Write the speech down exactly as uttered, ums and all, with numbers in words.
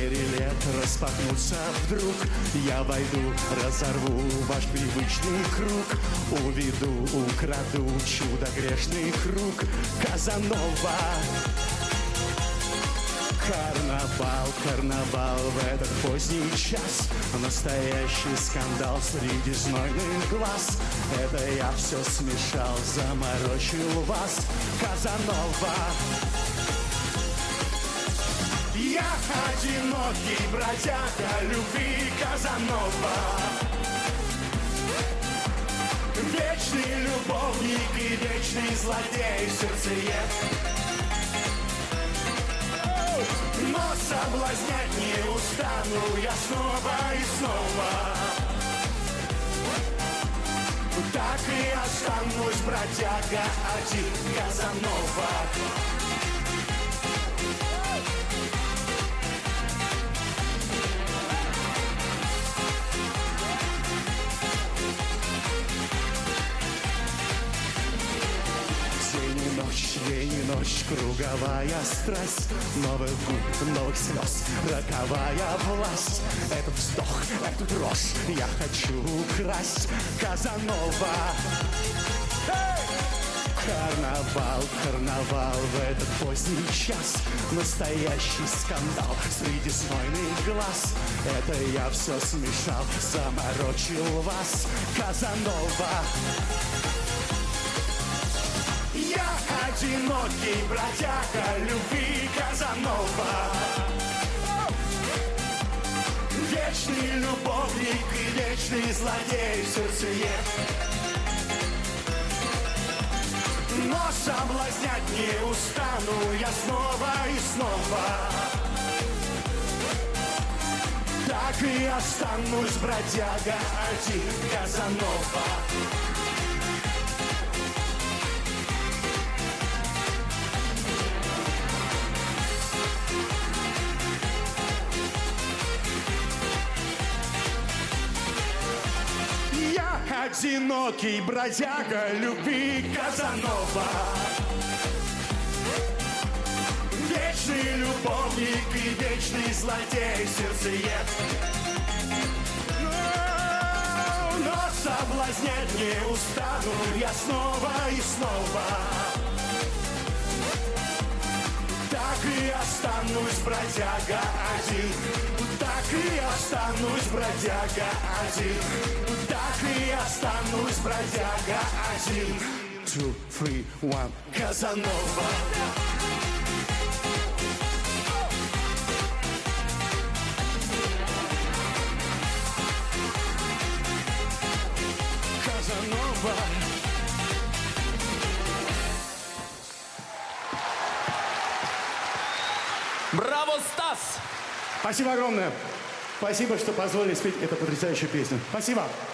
двери лет распахнутся вдруг. Я войду, разорву ваш привычный круг, уведу, украду чудо грешных рук. Казанова. Карнавал, карнавал в этот поздний час. Настоящий скандал среди знойных глаз. Это я все смешал, заморочил вас. Казанова. Я одинокий бродяга любви, Казанова. Вечный любовник и вечный злодей, сердцеед. Но соблазнять не устану я снова и снова. Так и останусь бродяга один, Казанова. День и ночь, круговая страсть, новых губ, новых слез, роковая власть. Этот вздох, эту дрожь я хочу украсть, Казанова. Карнавал, карнавал в этот поздний час. Настоящий скандал среди знойных глаз. Это я все смешал, заморочил вас, Казанова. Я одинокий бродяга любви, Казанова. Вечный любовник и вечный злодей, сердцеед. Но соблазнять не устану я снова и снова. Так и останусь бродяга один, Казанова. Одинокий бродяга любви, Казанова. Вечный любовник и вечный злодей, сердцеед. Но соблазнять не устану я снова и снова. Так и останусь бродяга один. Так и останусь бродяга один. Так и останусь бродяга один. Two, three, one, Казанова. Казанова. Браво, Стас! Спасибо огромное. Спасибо, что позволили спеть эту потрясающую песню. Спасибо.